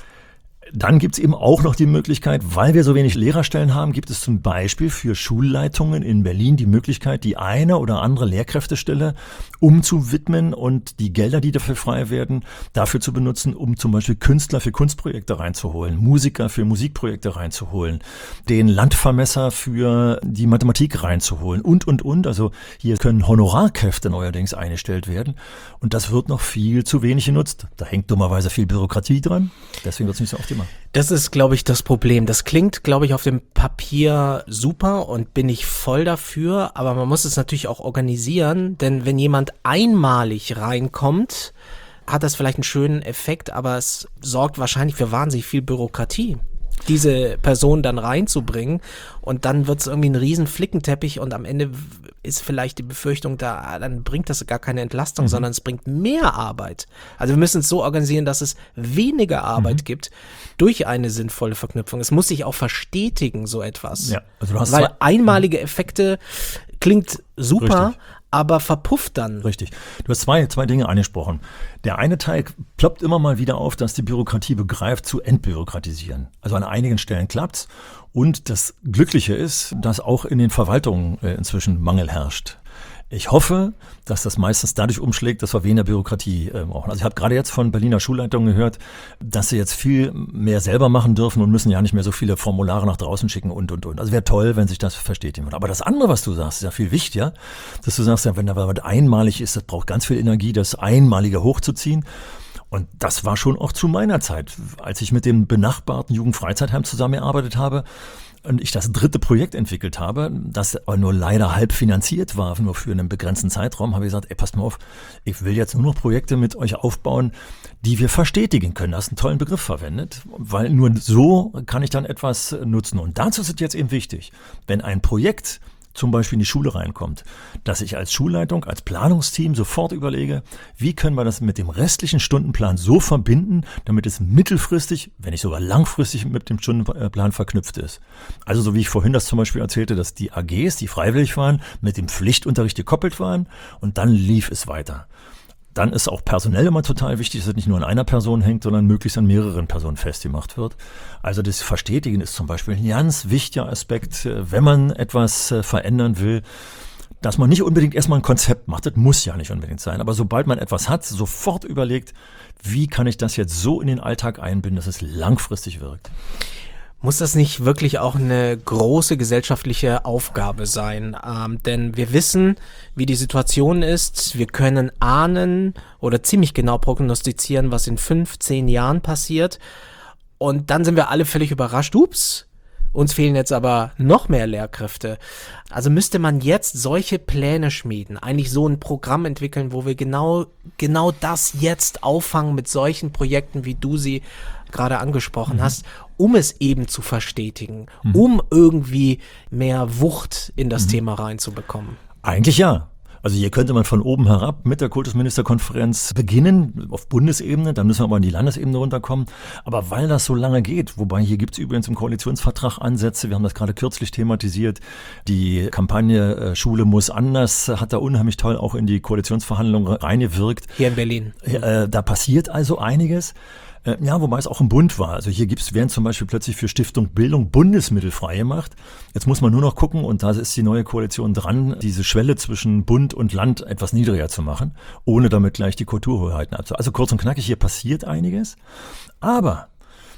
dann gibt es eben auch noch die Möglichkeit, weil wir so wenig Lehrerstellen haben, gibt es zum Beispiel für Schulleitungen in Berlin die Möglichkeit, die eine oder andere Lehrkräftestelle umzuwidmen und die Gelder, die dafür frei werden, dafür zu benutzen, um zum Beispiel Künstler für Kunstprojekte reinzuholen, Musiker für Musikprojekte reinzuholen, den Landvermesser für die Mathematik reinzuholen und, und, und. Also hier können Honorarkräfte neuerdings eingestellt werden und das wird noch viel zu wenig genutzt. Da hängt dummerweise viel Bürokratie dran, deswegen wird es nicht so oft gemacht. Das ist, glaube ich, das Problem. Das klingt, glaube ich, auf dem Papier super und bin ich voll dafür, aber man muss es natürlich auch organisieren, denn wenn jemand einmalig reinkommt, hat das vielleicht einen schönen Effekt, aber es sorgt wahrscheinlich für wahnsinnig viel Bürokratie, diese Person dann reinzubringen und dann wird es irgendwie ein riesen Flickenteppich und am Ende ist vielleicht die Befürchtung da, dann bringt das gar keine Entlastung, mhm. sondern es bringt mehr Arbeit. Also wir müssen es so organisieren, dass es weniger Arbeit mhm. gibt durch eine sinnvolle Verknüpfung. Es muss sich auch verstetigen, so etwas. Ja, also du hast Weil zwei, einmalige Effekte klingt super, richtig. aber verpufft dann. Richtig. Du hast zwei, zwei Dinge angesprochen. Der eine Teil ploppt immer mal wieder auf, dass die Bürokratie begreift, zu entbürokratisieren. Also an einigen Stellen klappt's. Und das Glückliche ist, dass auch in den Verwaltungen äh, inzwischen Mangel herrscht. Ich hoffe, dass das meistens dadurch umschlägt, dass wir weniger Bürokratie äh, brauchen. Also ich habe gerade jetzt von Berliner Schulleitungen gehört, dass sie jetzt viel mehr selber machen dürfen und müssen ja nicht mehr so viele Formulare nach draußen schicken und, und, und. Also wäre toll, wenn sich das verstetigen würde. Aber das andere, was du sagst, ist ja viel wichtiger, dass du sagst, ja, wenn da was einmalig ist, das braucht ganz viel Energie, das Einmalige hochzuziehen. Und das war schon auch zu meiner Zeit, als ich mit dem benachbarten Jugendfreizeitheim zusammengearbeitet habe und ich das dritte Projekt entwickelt habe, das aber nur leider halb finanziert war, nur für einen begrenzten Zeitraum, habe ich gesagt, ey, passt mal auf, ich will jetzt nur noch Projekte mit euch aufbauen, die wir verstetigen können. Du hast einen tollen Begriff verwendet, weil nur so kann ich dann etwas nutzen. Und dazu ist es jetzt eben wichtig, wenn ein Projekt zum Beispiel in die Schule reinkommt, dass ich als Schulleitung, als Planungsteam sofort überlege, wie können wir das mit dem restlichen Stundenplan so verbinden, damit es mittelfristig, wenn nicht sogar langfristig mit dem Stundenplan verknüpft ist. Also so wie ich vorhin das zum Beispiel erzählte, dass die A Gs, die freiwillig waren, mit dem Pflichtunterricht gekoppelt waren und dann lief es weiter. Dann ist auch personell immer total wichtig, dass es nicht nur an einer Person hängt, sondern möglichst an mehreren Personen festgemacht wird. Also das Verstetigen ist zum Beispiel ein ganz wichtiger Aspekt, wenn man etwas verändern will, dass man nicht unbedingt erstmal ein Konzept macht. Das muss ja nicht unbedingt sein. Aber sobald man etwas hat, sofort überlegt, wie kann ich das jetzt so in den Alltag einbinden, dass es langfristig wirkt. Muss das nicht wirklich auch eine große gesellschaftliche Aufgabe sein? Ähm, denn wir wissen, wie die Situation ist. Wir können ahnen oder ziemlich genau prognostizieren, was in fünf, zehn Jahren passiert. Und dann sind wir alle völlig überrascht. Ups, uns fehlen jetzt aber noch mehr Lehrkräfte. Also müsste man jetzt solche Pläne schmieden, eigentlich so ein Programm entwickeln, wo wir genau, genau das jetzt auffangen mit solchen Projekten, wie du sie gerade angesprochen mhm. hast, um es eben zu verstetigen, mhm. um irgendwie mehr Wucht in das mhm. Thema reinzubekommen. Eigentlich ja. Also hier könnte man von oben herab mit der Kultusministerkonferenz beginnen, auf Bundesebene, dann müssen wir aber in die Landesebene runterkommen. Aber weil das so lange geht, wobei hier gibt es übrigens im Koalitionsvertrag Ansätze, wir haben das gerade kürzlich thematisiert, die Kampagne äh, Schule muss anders, hat da unheimlich toll auch in die Koalitionsverhandlungen reingewirkt. Hier in Berlin. Äh, da passiert also einiges. Ja, wobei es auch im Bund war. Also hier gibt's, werden zum Beispiel plötzlich für Stiftung Bildung Bundesmittel freigemacht. Jetzt muss man nur noch gucken, und da ist die neue Koalition dran, diese Schwelle zwischen Bund und Land etwas niedriger zu machen, ohne damit gleich die Kulturhoheiten abzuhalten. Also kurz und knackig, hier passiert einiges. Aber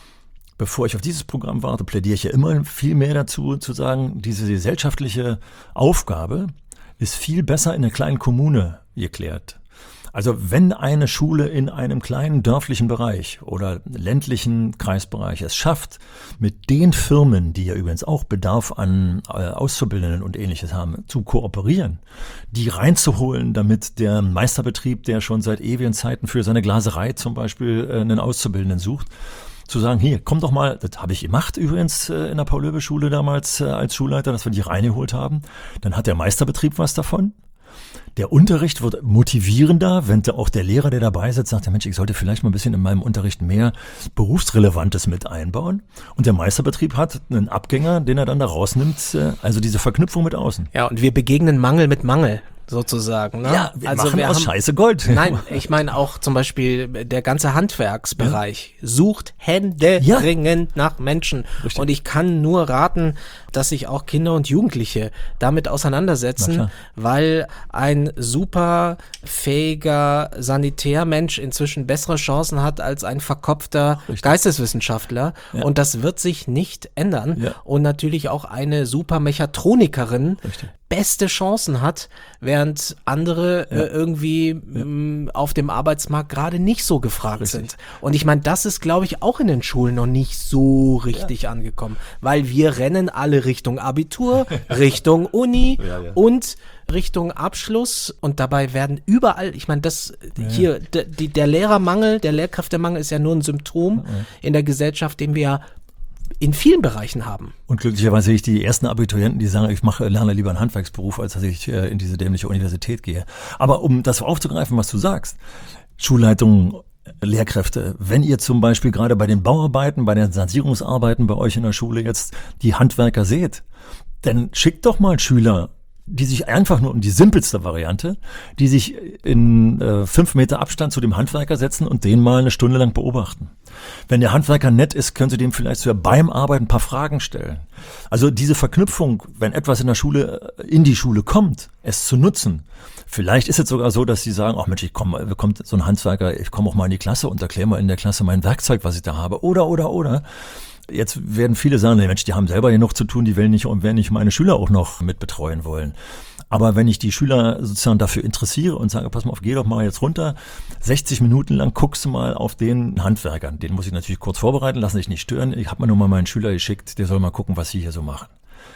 bevor ich auf dieses Programm warte, plädiere ich ja immer viel mehr dazu, zu sagen, diese gesellschaftliche Aufgabe ist viel besser in einer kleinen Kommune geklärt. Also wenn eine Schule in einem kleinen dörflichen Bereich oder ländlichen Kreisbereich es schafft, mit den Firmen, die ja übrigens auch Bedarf an äh, Auszubildenden und Ähnliches haben, zu kooperieren, die reinzuholen, damit der Meisterbetrieb, der schon seit ewigen Zeiten für seine Glaserei zum Beispiel äh, einen Auszubildenden sucht, zu sagen, hier, komm doch mal, das habe ich gemacht übrigens äh, in der Paul-Löbe-Schule damals äh, als Schulleiter, dass wir die reingeholt haben, dann hat der Meisterbetrieb was davon. Der Unterricht wird motivierender, wenn auch der Lehrer, der dabei sitzt, sagt, ja Mensch, ich sollte vielleicht mal ein bisschen in meinem Unterricht mehr Berufsrelevantes mit einbauen. Und der Meisterbetrieb hat einen Abgänger, den er dann da rausnimmt, also diese Verknüpfung mit außen. Ja, und wir begegnen Mangel mit Mangel. Sozusagen. Ne? Ja, wir also machen wir aus haben, Scheiße Gold. Nein, ich meine auch zum Beispiel der ganze Handwerksbereich ja. sucht händeringend ja. nach Menschen. Richtig. Und ich kann nur raten, dass sich auch Kinder und Jugendliche damit auseinandersetzen, weil ein super fähiger Sanitärmensch inzwischen bessere Chancen hat als ein verkopfter Richtig. Geisteswissenschaftler. Ja. Und das wird sich nicht ändern. Ja. Und natürlich auch eine super Mechatronikerin Richtig. beste Chancen hat, während andere ja. äh, irgendwie ja. m, auf dem Arbeitsmarkt gerade nicht so gefragt richtig. sind. Und ich meine, das ist, glaube ich, auch in den Schulen noch nicht so richtig ja. angekommen, weil wir rennen alle Richtung Abitur, Richtung Uni ja, ja. und Richtung Abschluss, und dabei werden überall, ich meine, das ja. hier, d- die, der Lehrermangel, der Lehrkräftemangel ist ja nur ein Symptom ja. in der Gesellschaft, den wir in vielen Bereichen haben. Und glücklicherweise sehe ich die ersten Abiturienten, die sagen, ich mache, lerne lieber einen Handwerksberuf, als dass ich äh, in diese dämliche Universität gehe. Aber um das aufzugreifen, was du sagst, Schulleitungen, Lehrkräfte, wenn ihr zum Beispiel gerade bei den Bauarbeiten, bei den Sanierungsarbeiten bei euch in der Schule jetzt die Handwerker seht, dann schickt doch mal Schüler, die sich einfach nur um die simpelste Variante, die sich in äh, fünf Meter Abstand zu dem Handwerker setzen und den mal eine Stunde lang beobachten. Wenn der Handwerker nett ist, können Sie dem vielleicht sogar beim Arbeiten ein paar Fragen stellen. Also diese Verknüpfung, wenn etwas in der Schule, in die Schule kommt, es zu nutzen. Vielleicht ist es sogar so, dass Sie sagen, ach Mensch, ich komme, kommt so ein Handwerker, ich komme auch mal in die Klasse und erkläre mal in der Klasse mein Werkzeug, was ich da habe. Oder, oder, oder. Jetzt werden viele sagen, Mensch, die haben selber genug zu tun, die werden nicht und werden nicht meine Schüler auch noch mit betreuen wollen. Aber wenn ich die Schüler sozusagen dafür interessiere und sage, pass mal auf, geh doch mal jetzt runter, sechzig Minuten lang guckst du mal auf den Handwerker. Den muss ich natürlich kurz vorbereiten, lass dich nicht stören. Ich habe mir nur mal meinen Schüler geschickt, der soll mal gucken, was sie hier so machen.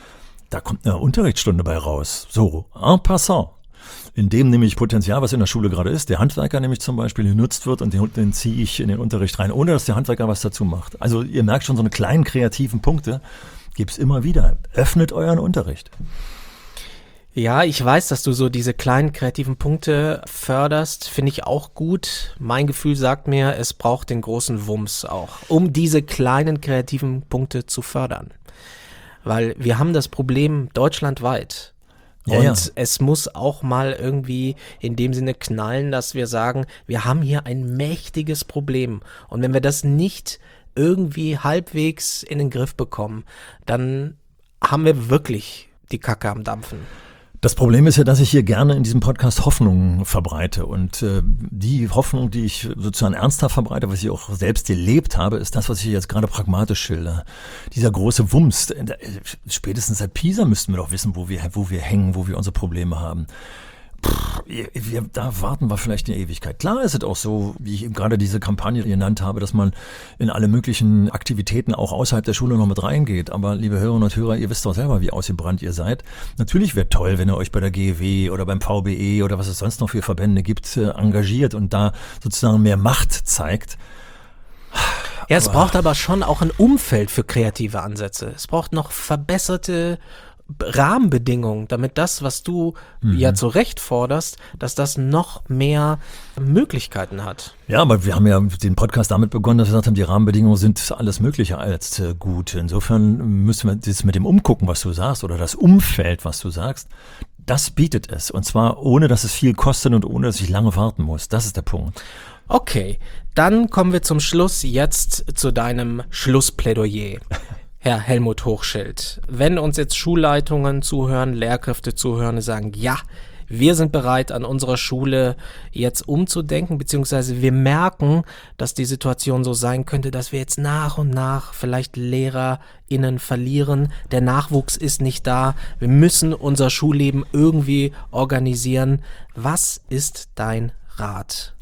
Da kommt eine Unterrichtsstunde bei raus. So, en passant. In dem nämlich Potenzial, was in der Schule gerade ist, der Handwerker nämlich zum Beispiel genutzt wird, und den, den ziehe ich in den Unterricht rein, ohne dass der Handwerker was dazu macht. Also ihr merkt schon, so eine kleinen kreativen Punkte gibt's immer wieder. Öffnet euren Unterricht. Ja, ich weiß, dass du so diese kleinen kreativen Punkte förderst, finde ich auch gut. Mein Gefühl sagt mir, es braucht den großen Wumms auch, um diese kleinen kreativen Punkte zu fördern. Weil wir haben das Problem deutschlandweit. Ja, und ja. es muss auch mal irgendwie in dem Sinne knallen, dass wir sagen, wir haben hier ein mächtiges Problem. Und wenn wir das nicht irgendwie halbwegs in den Griff bekommen, dann haben wir wirklich die Kacke am Dampfen. Das Problem ist ja, dass ich hier gerne in diesem Podcast Hoffnung verbreite, und äh, die Hoffnung, die ich sozusagen ernsthaft verbreite, was ich auch selbst erlebt habe, ist das, was ich jetzt gerade pragmatisch schilder. Dieser große Wumms. Spätestens seit Pisa müssten wir doch wissen, wo wir, wo wir hängen, wo wir unsere Probleme haben. Wir, da warten wir vielleicht eine Ewigkeit. Klar ist es auch so, wie ich eben gerade diese Kampagne genannt habe, dass man in alle möglichen Aktivitäten auch außerhalb der Schule noch mit reingeht. Aber liebe Hörerinnen und Hörer, ihr wisst doch selber, wie ausgebrannt ihr seid. Natürlich wäre toll, wenn ihr euch bei der G E W oder beim V B E oder was es sonst noch für Verbände gibt, engagiert und da sozusagen mehr Macht zeigt. Ja, es aber braucht aber schon auch ein Umfeld für kreative Ansätze. Es braucht noch verbesserte Rahmenbedingungen, damit das, was du mhm. ja zu Recht forderst, dass das noch mehr Möglichkeiten hat. Ja, aber wir haben ja den Podcast damit begonnen, dass wir gesagt haben, die Rahmenbedingungen sind alles Mögliche als äh, gut. Insofern müssen wir das mit dem Umgucken, was du sagst, oder das Umfeld, was du sagst, das bietet es. Und zwar ohne, dass es viel kostet und ohne, dass ich lange warten muss. Das ist der Punkt. Okay, dann kommen wir zum Schluss jetzt zu deinem Schlussplädoyer. Herr Helmut Hochschild, wenn uns jetzt Schulleitungen zuhören, Lehrkräfte zuhören und sagen, ja, wir sind bereit, an unserer Schule jetzt umzudenken, beziehungsweise wir merken, dass die Situation so sein könnte, dass wir jetzt nach und nach vielleicht LehrerInnen verlieren. Der Nachwuchs ist nicht da. Wir müssen unser Schulleben irgendwie organisieren. Was ist dein Rat?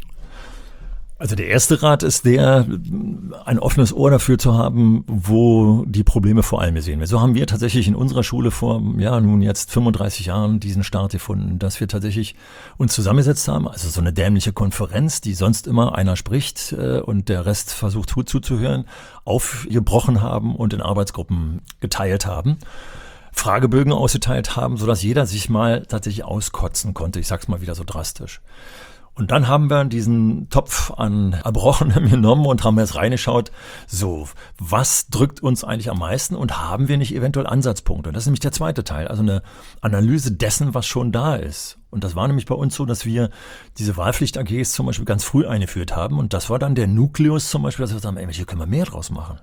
Also der erste Rat ist der, ein offenes Ohr dafür zu haben, wo die Probleme vor allem gesehen werden. So haben wir tatsächlich in unserer Schule vor, ja nun jetzt fünfunddreißig Jahren diesen Start gefunden, dass wir tatsächlich uns zusammengesetzt haben, also so eine dämliche Konferenz, die sonst immer einer spricht äh, und der Rest versucht gut zuzuhören, aufgebrochen haben und in Arbeitsgruppen geteilt haben. Fragebögen ausgeteilt haben, sodass jeder sich mal tatsächlich auskotzen konnte. Ich sag's mal wieder so drastisch. Und dann haben wir diesen Topf an Erbrochenem genommen und haben jetzt reingeschaut, so, was drückt uns eigentlich am meisten und haben wir nicht eventuell Ansatzpunkte? Und das ist nämlich der zweite Teil, also eine Analyse dessen, was schon da ist. Und das war nämlich bei uns so, dass wir diese Wahlpflicht-A Gs zum Beispiel ganz früh eingeführt haben und das war dann der Nukleus zum Beispiel, dass wir sagen, ey, hier können wir mehr draus machen.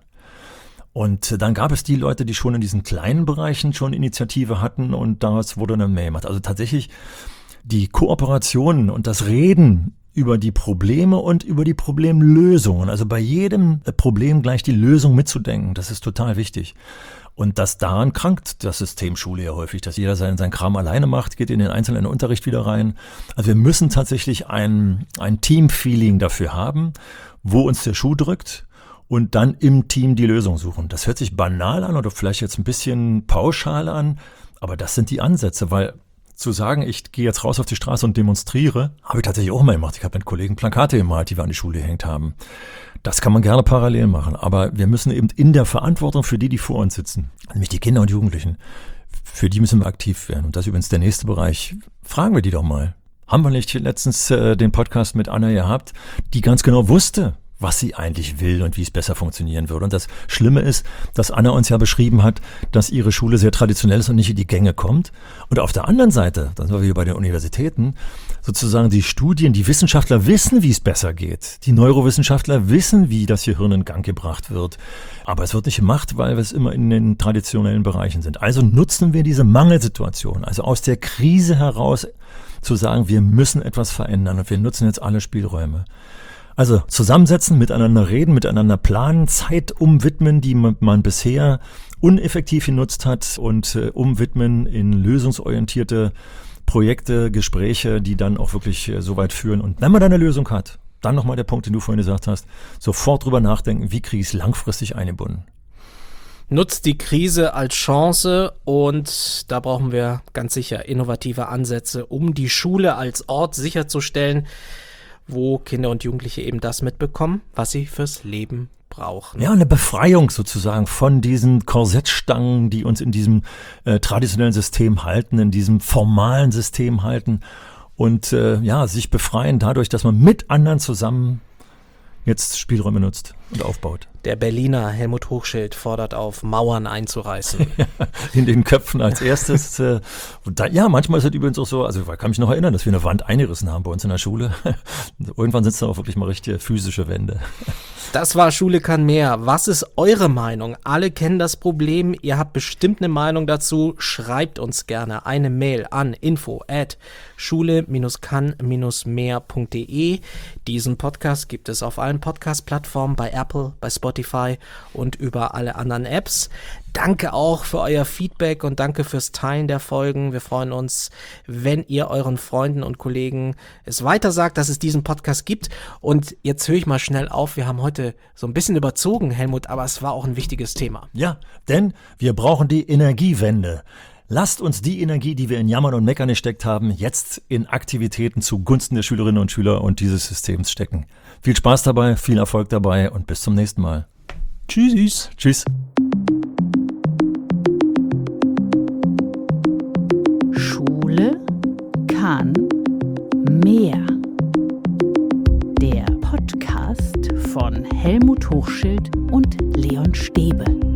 Und dann gab es die Leute, die schon in diesen kleinen Bereichen schon Initiative hatten und daraus wurde dann mehr gemacht. Also tatsächlich die Kooperation und das Reden über die Probleme und über die Problemlösungen, also bei jedem Problem gleich die Lösung mitzudenken, das ist total wichtig. Und das daran krankt das System Schule ja häufig, dass jeder seinen, seinen Kram alleine macht, geht in den einzelnen Unterricht wieder rein. Also wir müssen tatsächlich ein, ein Team-Feeling dafür haben, wo uns der Schuh drückt und dann im Team die Lösung suchen. Das hört sich banal an oder vielleicht jetzt ein bisschen pauschal an, aber das sind die Ansätze, weil zu sagen, ich gehe jetzt raus auf die Straße und demonstriere, habe ich tatsächlich auch mal gemacht. Ich habe mit Kollegen Plakate gemalt, die wir an die Schule gehängt haben. Das kann man gerne parallel machen, aber wir müssen eben in der Verantwortung für die, die vor uns sitzen, nämlich die Kinder und Jugendlichen, für die müssen wir aktiv werden. Und das ist übrigens der nächste Bereich. Fragen wir die doch mal. Haben wir nicht letztens äh, den Podcast mit Anna gehabt, die ganz genau wusste, was sie eigentlich will und wie es besser funktionieren würde. Und das Schlimme ist, dass Anna uns ja beschrieben hat, dass ihre Schule sehr traditionell ist und nicht in die Gänge kommt. Und auf der anderen Seite, dann sind wir wieder bei den Universitäten, sozusagen die Studien, die Wissenschaftler wissen, wie es besser geht. Die Neurowissenschaftler wissen, wie das Gehirn in Gang gebracht wird. Aber es wird nicht gemacht, weil wir es immer in den traditionellen Bereichen sind. Also nutzen wir diese Mangelsituation, also aus der Krise heraus zu sagen, wir müssen etwas verändern und wir nutzen jetzt alle Spielräume. Also zusammensetzen, miteinander reden, miteinander planen, Zeit umwidmen, die man, man bisher uneffektiv genutzt hat und äh, umwidmen in lösungsorientierte Projekte, Gespräche, die dann auch wirklich äh, so weit führen. Und wenn man dann eine Lösung hat, dann nochmal der Punkt, den du vorhin gesagt hast, sofort drüber nachdenken, wie kriege ich es langfristig eingebunden. Nutzt die Krise als Chance und da brauchen wir ganz sicher innovative Ansätze, um die Schule als Ort sicherzustellen, wo Kinder und Jugendliche eben das mitbekommen, was sie fürs Leben brauchen. Ja, eine Befreiung sozusagen von diesen Korsettstangen, die uns in diesem äh, traditionellen System halten, in diesem formalen System halten und äh, ja, sich befreien dadurch, dass man mit anderen zusammen jetzt Spielräume nutzt und aufbaut. Der Berliner Helmut Hochschild fordert auf, Mauern einzureißen. In den Köpfen als erstes. Äh, und da, ja, manchmal ist es übrigens auch so, also ich kann mich noch erinnern, dass wir eine Wand eingerissen haben bei uns in der Schule. Irgendwann sind es dann auch wirklich mal richtige physische Wände. Das war Schule kann mehr. Was ist eure Meinung? Alle kennen das Problem. Ihr habt bestimmt eine Meinung dazu. Schreibt uns gerne eine Mail an info at schule kann mehr punkt de. Diesen Podcast gibt es auf allen Podcast-Plattformen bei Apple, bei Spotify und über alle anderen Apps. Danke auch für euer Feedback und danke fürs Teilen der Folgen. Wir freuen uns, wenn ihr euren Freunden und Kollegen es weitersagt, dass es diesen Podcast gibt. Und jetzt höre ich mal schnell auf. Wir haben heute so ein bisschen überzogen, Helmut, aber es war auch ein wichtiges Thema. Ja, denn wir brauchen die Energiewende. Lasst uns die Energie, die wir in Jammern und Meckern gesteckt haben, jetzt in Aktivitäten zugunsten der Schülerinnen und Schüler und dieses Systems stecken. Viel Spaß dabei, viel Erfolg dabei und bis zum nächsten Mal. Tschüss. Tschüss. Schule kann mehr. Der Podcast von Helmut Hochschild und Leon Stäbe.